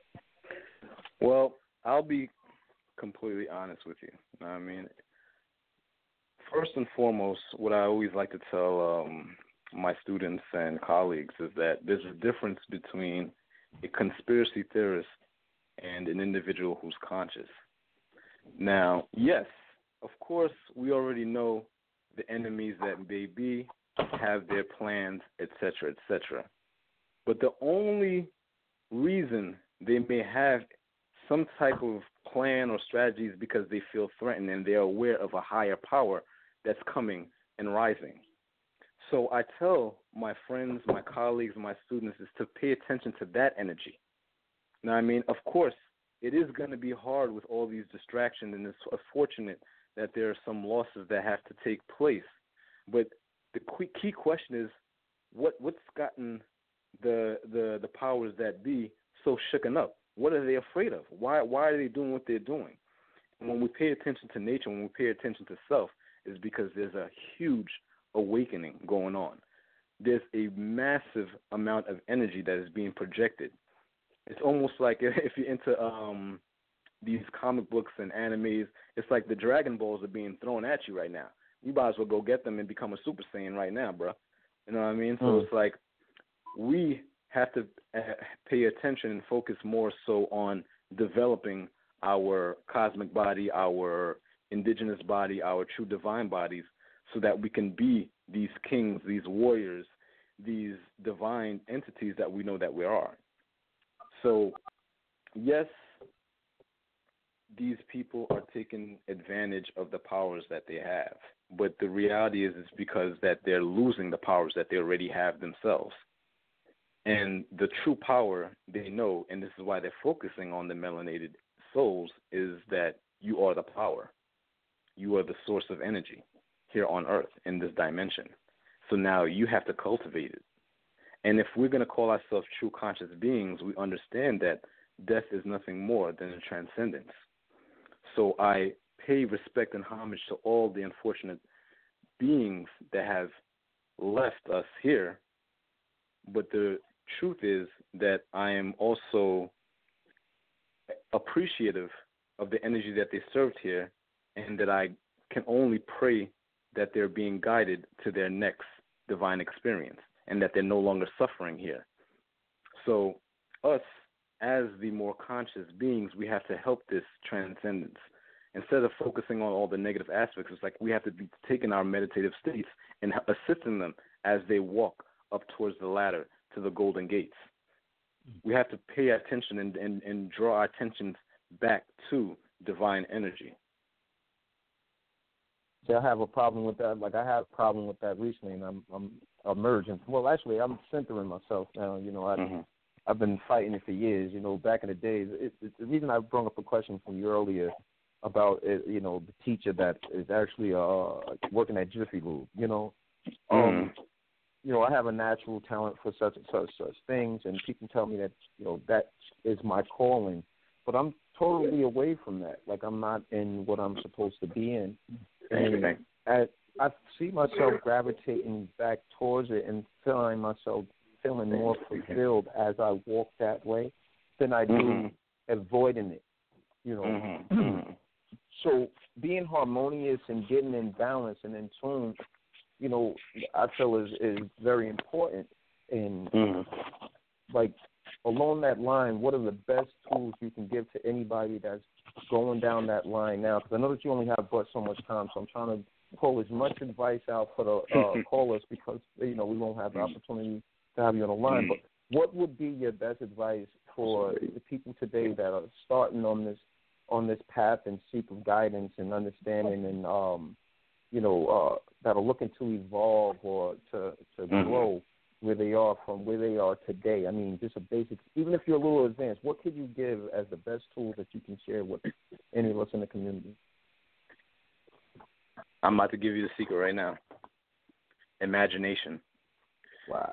Well, I'll be completely honest with you. I mean, first and foremost, what I always like to tell um, my students and colleagues is that there's a difference between a conspiracy theorist and an individual who's conscious. Now, yes, of course, we already know the enemies that may be, have their plans, et cetera, et cetera. But the only reason they may have some type of plan or strategy is because they feel threatened and they're aware of a higher power that's coming and rising. So I tell my friends, my colleagues, my students is to pay attention to that energy. Now, I mean, of course, it is going to be hard with all these distractions, and it's unfortunate that there are some losses that have to take place. But the key question is, what what's gotten the the the powers that be so shooken up? What are they afraid of? Why why are they doing what they're doing? And when we pay attention to nature, when we pay attention to self, is because there's a huge awakening going on. There's a massive amount of energy that is being projected. It's almost like if you're into um, these comic books and animes, it's like the Dragon Balls are being thrown at you right now. you might as well go get them and become a Super Saiyan right now, bro. You know what I mean? So Mm. it's like we have to uh, pay attention and focus more so on developing our cosmic body, our indigenous body, our true divine bodies, so that we can be these kings, these warriors, these divine entities that we know that we are. So, yes, these people are taking advantage of the powers that they have, but the reality is it's because that they're losing the powers that they already have themselves. And the true power they know, and this is why they're focusing on the melanated souls, is that you are the power. You are the source of energy here on Earth in this dimension. So now you have to cultivate it. And if we're going to call ourselves true conscious beings, we understand that death is nothing more than a transcendence. So I pay respect and homage to all the unfortunate beings that have left us here. But the truth is that I am also appreciative of the energy that they served here, and that I can only pray that they're being guided to their next divine experience and that they're no longer suffering here. So us, as the more conscious beings, we have to help this transcendence. Instead of focusing on all the negative aspects, it's like we have to be taking our meditative states and assisting them as they walk up towards the ladder to the golden gates. We have to pay attention and, and, and draw our attention back to divine energy. See, I have a problem with that. Like, I had a problem with that recently, and I'm I'm emerging. Well, actually, I'm centering myself now. You know, I, mm-hmm. I've been fighting it for years. You know, back in the days, it, it, the reason I brought up a question from you earlier about, it, you know, the teacher that is actually uh, working at Jiffy Lube, you know. Mm-hmm. Um, you know, I have a natural talent for such and such, such things, and people tell me that, you know, that is my calling. But I'm totally away from that. Like, I'm not in what I'm supposed to be in. And I, I see myself gravitating back towards it and feeling myself feeling more fulfilled as I walk that way than I do mm-hmm. avoiding it, you know. Mm-hmm. So being harmonious and getting in balance and in tune, you know, I feel is, is very important. And, mm-hmm. like, along that line, what are the best tools you can give to anybody that's going down that line now? Because I know that you only have but so much time, so I'm trying to pull as much advice out for the uh, callers because, you know, we won't have the opportunity to have you on the line. But what would be your best advice for the people today that are starting on this on this path and seek of guidance and understanding and, um, you know, uh, that are looking to evolve or to, to mm-hmm. grow where they are from where they are today? I mean, just a basic, even if you're a little advanced, what could you give as the best tools that you can share with any of us in the community? I'm about to give you the secret right now. Imagination. Wow.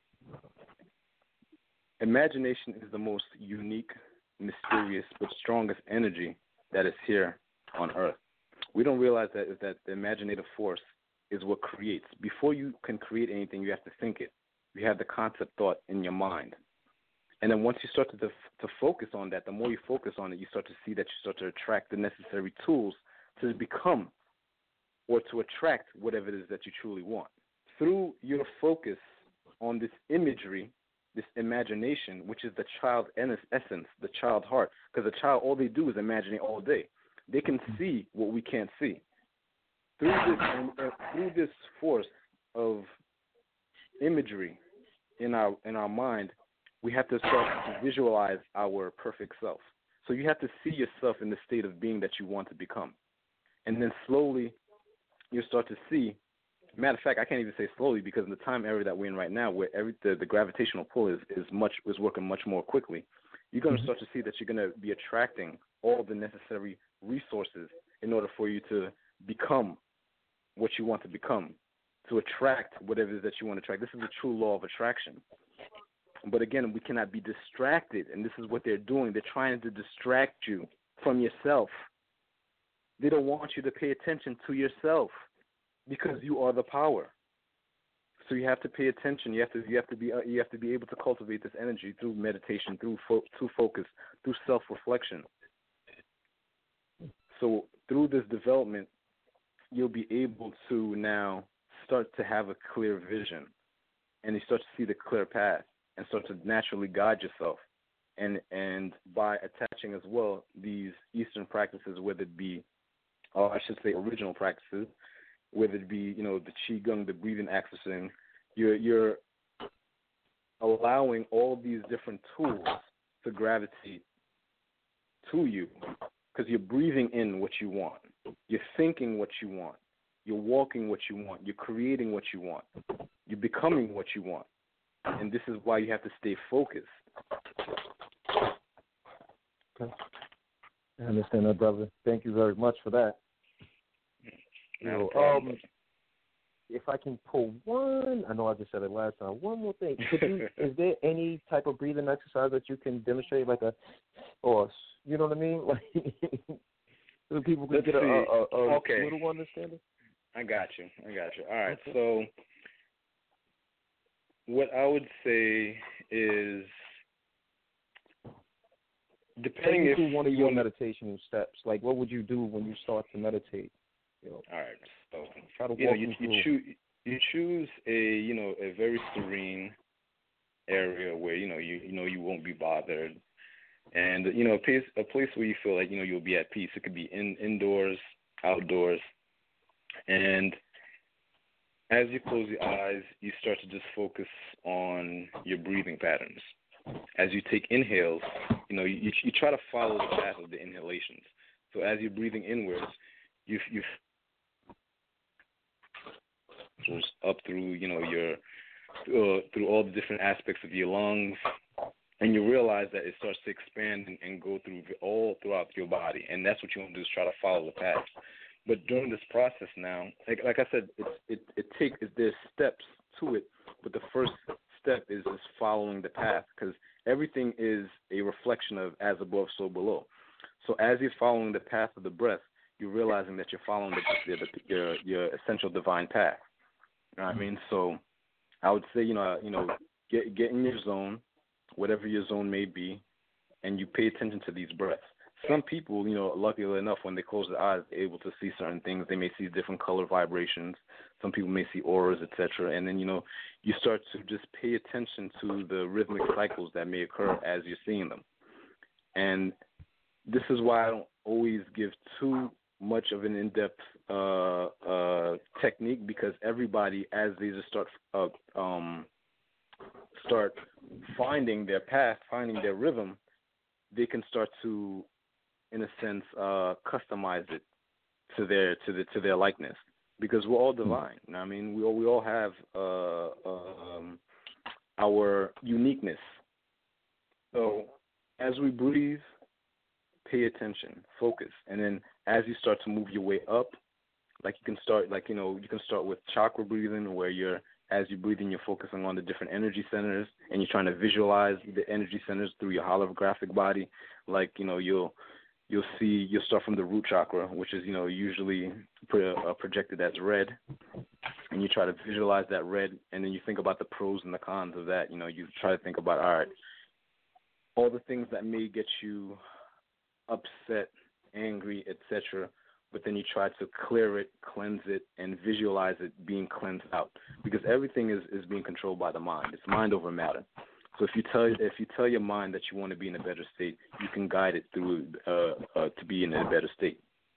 Imagination is the most unique, mysterious, but strongest energy that is here on Earth. We don't realize that is that the imaginative force is what creates. Before you can create anything, you have to think it. You have the concept thought in your mind. And then once you start to to focus on that, the more you focus on it, you start to see that you start to attract the necessary tools to become or to attract whatever it is that you truly want. Through your focus on this imagery, this imagination, which is the child essence, the child heart, because the child, all they do is imagine it all day. They can see what we can't see. Through this, and, uh, through this force of imagery in our in our mind, we have to start to visualize our perfect self. So you have to see yourself in the state of being that you want to become. And then slowly you start to see, matter of fact, I can't even say slowly because in the time era that we're in right now where every the, the gravitational pull is, is much is working much more quickly, you're going to start to see that you're going to be attracting all the necessary resources in order for you to become what you want to become, to attract whatever it is that you want to attract. This is a true law of attraction. But again, we cannot be distracted, and this is what they're doing. They're trying to distract you from yourself. They don't want you to pay attention to yourself because you are the power. So you have to pay attention. You have to you have to be uh, you have to be able to cultivate this energy through meditation, through fo- through focus, through self-reflection. So through this development you'll be able to now start to have a clear vision, and you start to see the clear path and start to naturally guide yourself. And and by attaching as well these Eastern practices, whether it be, or I should say original practices, whether it be, you know, the Qigong, the breathing exercising, you're, you're allowing all these different tools to gravitate to you, because you're breathing in what you want. You're thinking what you want. You're walking what you want. You're creating what you want. You're becoming what you want. And this is why you have to stay focused. Okay. I understand that, brother. Thank you very much for that. You know, um, if I can pull one, I know I just said it last time. One more thing. Could you, is there any type of breathing exercise that you can demonstrate, like a, or you know what I mean, like so people can Let's get a, a, a okay. little understanding? I got you. I got you. All right. Okay. So what I would say is, depending Take if me through one of your you, meditation steps, like what would you do when you start to meditate? You know, all right. So try to you know, walk you, me you through. choose you choose a you know a very serene area where you know you you know you won't be bothered, and you know a place a place where you feel like you know you'll be at peace. It could be in indoors, outdoors, and as you close your eyes, you start to just focus on your breathing patterns. As you take inhales, you know you you try to follow the path of the inhalations. So as you're breathing inwards, you you up through, you know, your uh, through all the different aspects of your lungs, and you realize that it starts to expand and, and go through all throughout your body, and that's what you want to do, is try to follow the path. But during this process now, like like I said, it's, it it takes there's steps to it, but the first step is is following the path, because everything is a reflection of as above, so below. So as you're following the path of the breath, you're realizing that you're following the, the, the, your your essential divine path. You know what I mean? So I would say, you know, you know, get get in your zone, whatever your zone may be, and you pay attention to these breaths. Some people, you know, luckily enough, when they close their eyes, they're able to see certain things. They may see different color vibrations. Some people may see auras, et cetera. And then, you know, you start to just pay attention to the rhythmic cycles that may occur as you're seeing them. And this is why I don't always give too much of an in-depth uh, uh, technique, because everybody, as they just start uh, um, start finding their path, finding their rhythm, they can start to, in a sense, uh, customize it to their to the to their likeness, because we're all divine. You know what I mean, we all we all have uh, um, our uniqueness. So as we breathe, pay attention, focus, and then as you start to move your way up, like you can start, like you know, you can start with chakra breathing, where you're as you're breathing, you're focusing on the different energy centers, and you're trying to visualize the energy centers through your holographic body. Like you know, you'll you'll see you'll start from the root chakra, which is you know usually pro, uh, projected as red, and you try to visualize that red, and then you think about the pros and the cons of that. You know, you try to think about all right, all the things that may get you upset, angry, et cetera. But then you try to clear it, cleanse it, and visualize it being cleansed out, because everything is, is being controlled by the mind. It's mind over matter. So if you tell if you tell your mind that you want to be in a better state, you can guide it through uh, uh, to be in a better state.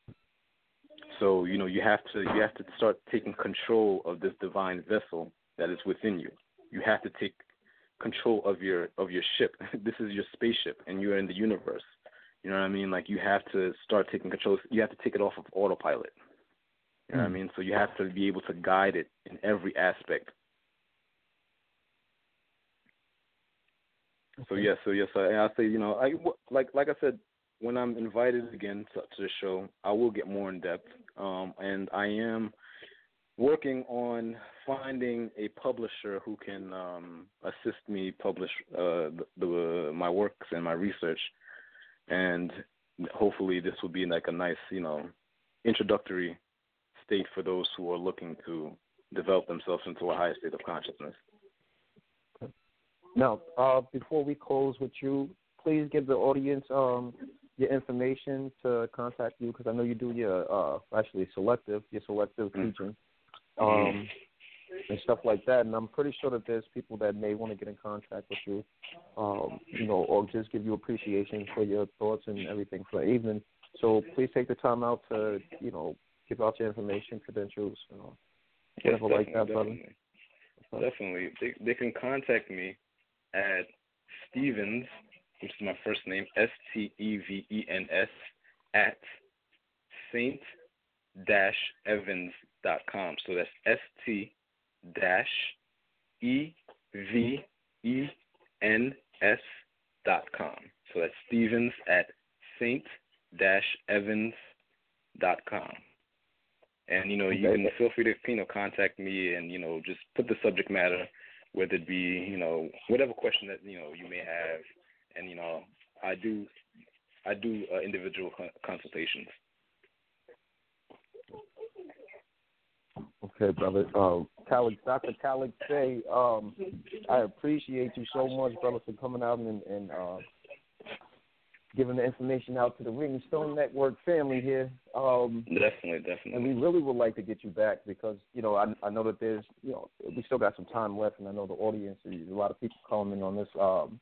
So you know you have to you have to start taking control of this divine vessel that is within you. You have to take control of your of your ship. This is your spaceship, and you're in the universe. You know what I mean? Like, you have to start taking control. You have to take it off of autopilot. You know mm. what I mean? So you have to be able to guide it in every aspect. Okay. So, yes, so, yes, I, I'll say, you know, I, like like I said, when I'm invited again to, to the show, I will get more in depth. Um, and I am working on finding a publisher who can um, assist me publish uh, the, the, my works and my research. And hopefully this will be like a nice, you know, introductory state for those who are looking to develop themselves into a higher state of consciousness. Now, uh, before we close with you, please give the audience um, your information to contact you? Because I know you do your uh, actually selective, your selective mm-hmm. teaching, um, and stuff like that. And I'm pretty sure that there's people that may want to get in contact with you, um, you know, or just give you appreciation for your thoughts and everything for the evening. So please take the time out to, you know, give out your information, credentials, you know, yes, whatever like that, brother. Definitely. definitely. They, they can contact me at Stevens, which is my first name, S T E V E N S, at saint dash evans dot com. So that's S T dash E V E N S dot com. So that's Stevens at saint dash evans dot com. And, you know, you can feel free to, you know, contact me and, you know, just put the subject matter, whether it be, you know, whatever question that, you know, you may have. And, you know, I do I do uh, individual consultations. Okay, brother. Um, Khaled, Doctor Khaled Bey, um, I appreciate you so much, brother, for coming out and, and uh, giving the information out to the Ring Stone Network family here. Um, definitely, definitely. And we really would like to get you back because, you know, I, I know that there's, you know, we still got some time left, and I know the audience, there's a lot of people calling in on this um,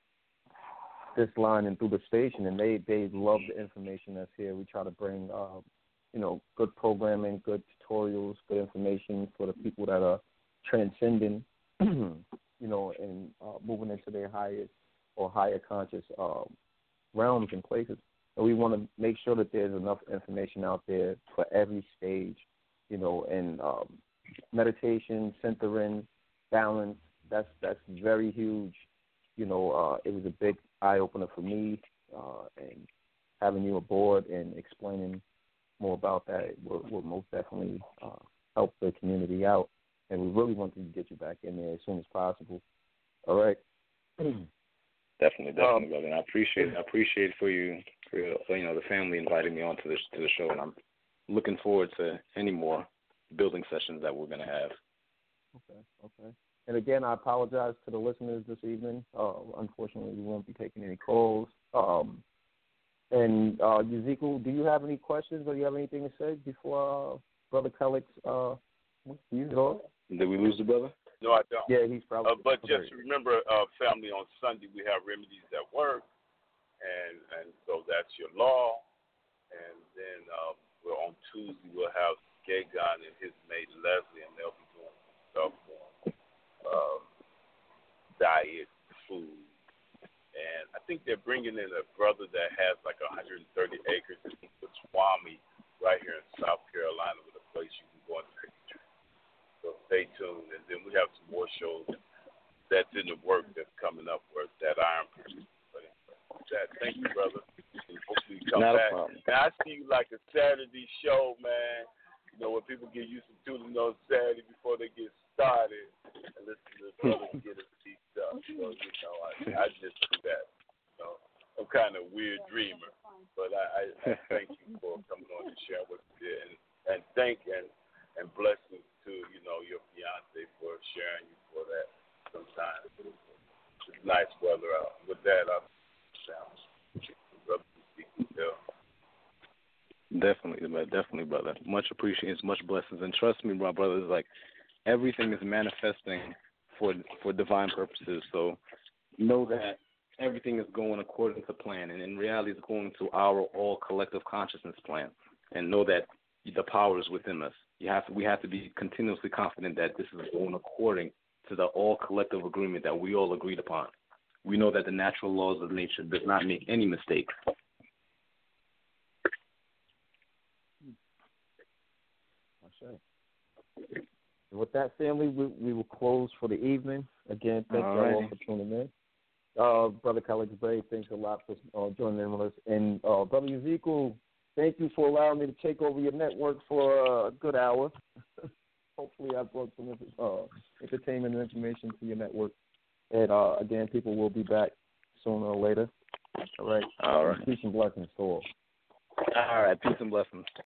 this line and through the station, and they, they love the information that's here. We try to bring, uh, you know, good programming, good tutorials, good information for the people that are transcending, you know, and uh, moving into their highest or higher conscious uh, realms and places. And we want to make sure that there's enough information out there for every stage, you know, and um, meditation, centering, balance, that's that's very huge. You know, uh, it was a big eye-opener for me, uh, and having you aboard and explaining more about that will, will most definitely uh, help the community out. And we really want to get you back in there as soon as possible. All right. Definitely, definitely, um, brother. And I appreciate, I appreciate for you, for, for you know, the family inviting me onto this to the show, and I'm looking forward to any more building sessions that we're going to have. Okay, okay. And again, I apologize to the listeners this evening. Uh, unfortunately, we won't be taking any calls. Um, and uh, Ezekiel, do you have any questions or do you have anything to say before uh, Brother Khaled? Uh, you know? Did we lose the brother? No, I don't. Yeah, he's probably. Uh, but just remember, uh, family, on Sunday we have remedies at work, and and so that's your law. And then uh, well, on Tuesday we'll have Gagon and his mate Leslie, and they'll be doing stuff on um, diet, food, and I think they're bringing in a brother that has like one hundred thirty acres in Swami right here in South Carolina, with a place you can go and take a trip. So stay tuned, and then we have some more shows that's in the work that's coming up with that Iron Person. But anyway, that, thank you, brother. And hopefully you come Not back. a problem. Now, I see you like a Saturday show, man. You know, when people get used to tuning on Saturday before they get started and listen to the brother get his deep stuff. So, you know, I, I just do that. You know, I'm kind of a weird dreamer, but I, I, I thank you for coming on and sharing what you did. And, and thank and, and blessings to, you know, your fiance for sharing you for that sometimes. It's nice weather out. With that, I'll down. Brother, yeah. Definitely, definitely, brother. Much appreciations, much blessings, and trust me, my brother. It's like everything is manifesting for for divine purposes. So know that everything is going according to plan, and in reality, it's going to our all collective consciousness plan. And know that the power is within us. You have to, we have to be continuously confident that this is going according to the all collective agreement that we all agreed upon. We know that the natural laws of nature does not make any mistakes. With that, family, we, we will close for the evening. Again, thank you all for tuning in. Uh, Brother Khaled Bey, thanks a lot for uh, joining in with us. And uh, Brother Ezekiel, thank you for allowing me to take over your network for a good hour. Hopefully I brought some uh, entertainment and information to your network. And, uh, again, people will be back sooner or later. All right. All right. Peace and blessings to all. All right. Peace and blessings.